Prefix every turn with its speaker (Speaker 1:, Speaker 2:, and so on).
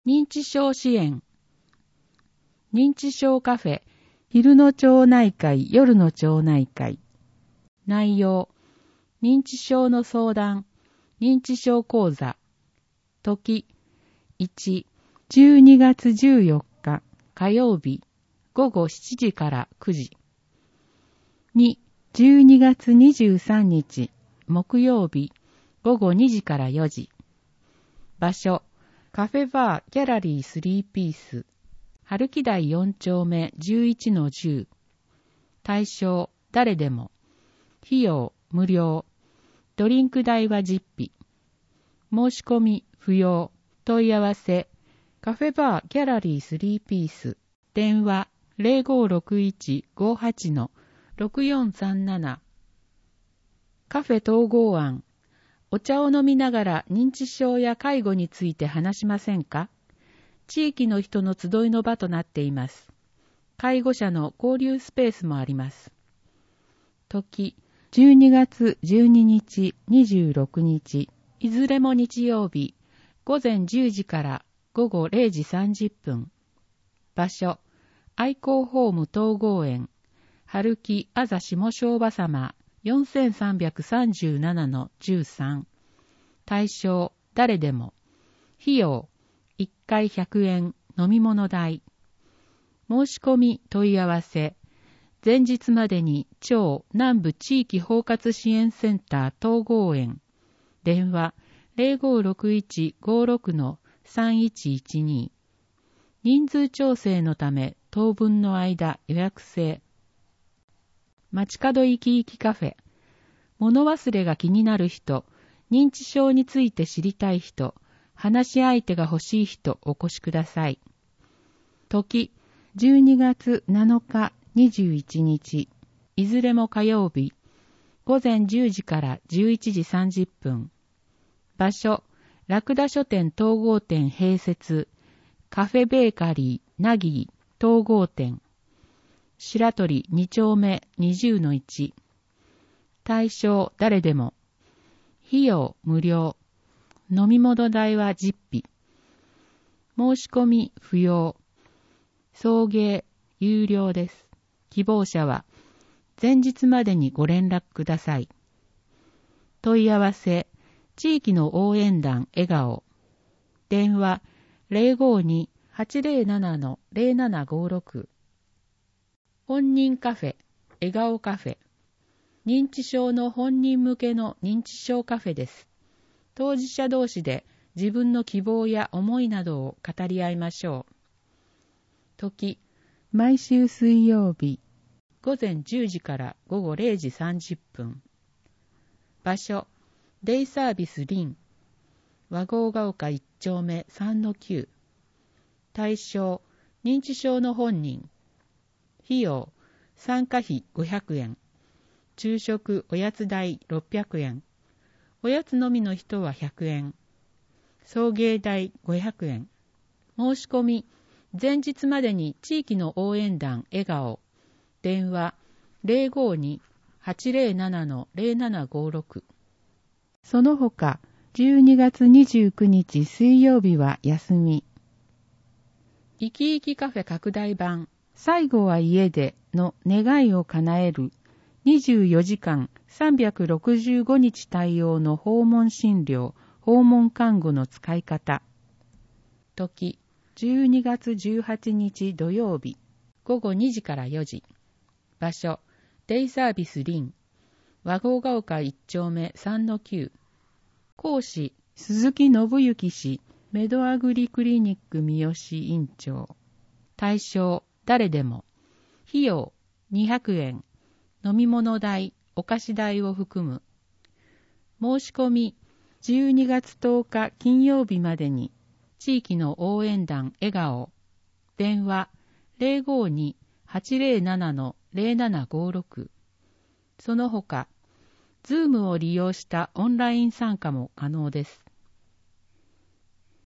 Speaker 1: 認知症支援。認知症カフェ、昼の町内会、夜の町内会。内容、認知症の相談、認知症講座。時、1、12月14日火曜日、午後7時から9時。2、12月23日木曜日、午後2時から4時。場所、カフェバーギャラリー3ピース、春木台4丁目 11-10。対象、誰でも。費用、無料。ドリンク代は実費。申し込み、不要。問い合わせ、カフェバーギャラリー3ピース。電話、0561-58-6437。カフェ統合案。お茶を飲みながら認知症や介護について話しませんか？地域の人の集いの場となっています。介護者の交流スペースもあります。時、12月12日、26日、いずれも日曜日、午前10時から午後0時30分。場所、愛好ホーム統合園、春木あざ下昭和様 4337-13。対象、誰でも。費用、1回100円、飲み物代。申し込み、問い合わせ。前日までに町南部地域包括支援センター統合園。電話、0561-56-3112。人数調整のため当分の間予約制。街角いきいきカフェ。物忘れが気になる人、認知症について知りたい人、話し相手が欲しい人お越しください。時、12月7日21日、いずれも火曜日、午前10時から11時30分。場所、ラクダ書店統合店併設、カフェベーカリーナギー統合店。白鳥2丁目 20-1。対象、誰でも。費用、無料。飲み物代は実費。申し込み、不要。送迎、有料です。希望者は、前日までにご連絡ください。問い合わせ、地域の応援団笑顔。電話、052-807-0756。本人カフェ、笑顔カフェ。認知症の本人向けの認知症カフェです。当事者同士で自分の希望や思いなどを語り合いましょう。時、毎週水曜日、午前10時から午後0時30分。場所、デイサービスリン、和合が丘1丁目 3-9。対象、認知症の本人。費用、参加費500円。昼食おやつ代600円。おやつのみの人は100円。送迎代500円。申し込み、前日までに地域の応援団笑顔。電話、052-807-0756。その他、12月29日水曜日は休み。いきいきカフェ拡大版、最後は家での願いを叶える24時間365日対応の訪問診療、訪問看護の使い方。時、12月18日土曜日、午後2時から4時。場所、デイサービスリン、和合が丘1丁目 3-9。講師、鈴木信之氏、メドアグリクリニック三好院長。対象、誰でも。費用、200円。飲み物代、お菓子代を含む。申し込み、12月10日金曜日までに、地域の応援団笑顔。電話、052-807-0756。その他、Zoom を利用したオンライン参加も可能です。